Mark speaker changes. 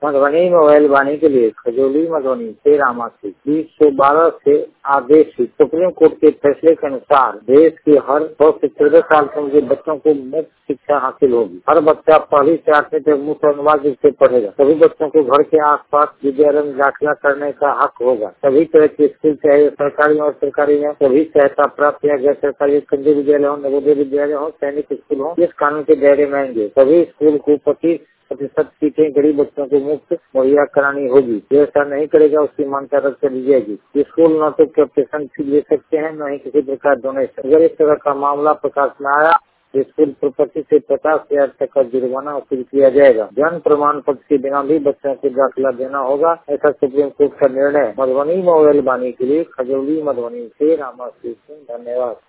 Speaker 1: Madhubani mobile बानी के लिए खजौली मधुबनी से रामासी 2012 से आदेश सुप्रीम कोर्ट के फैसले के अनुसार देश के हर 100 से 14 साल के उनके बच्चों को मुफ्त शिक्षा हासिल होगी। हर बच्चा पहली से 8वीं तक मुफ्त अनिवार्य रूप से पढ़ेगा। सभी बच्चों को घर के आसपास विद्यालय में दाखिला करने का हक होगा। सभी तरह के स्कूल चाहे सरकारी और सरकारी में सभी सहायता प्राप्त या गैर सरकारी केंद्रीय विद्यालय हो, नवोदय विद्यालय हो, सैनिक स्कूल हो, इस कानून के दायरे में आएंगे। सभी स्कूल को 25% सीटें गरीब बच्चों को मुफ्त मुहैया करानी होगी। जो ऐसा नहीं करेगा उसकी मान्यता रद्द कर दी जाएगी। स्कूल न तो कैप्टेशन फी ले सकते हैं, न ही किसी प्रकार डोनेशन। अगर इस तरह का मामला प्रकाश में आया तो स्कूल प्रॉपर्टी से 50,000 तक का जुर्माना वसूल किया जाएगा। जन्म प्रमाण पत्र के बिना भी बच्चों को दाखिला देना होगा, ऐसा सुप्रीम कोर्ट का निर्णय। मधुबनी मोबाइल बानी के लिए खजौली मधुबनी से रामा सिंह। धन्यवाद।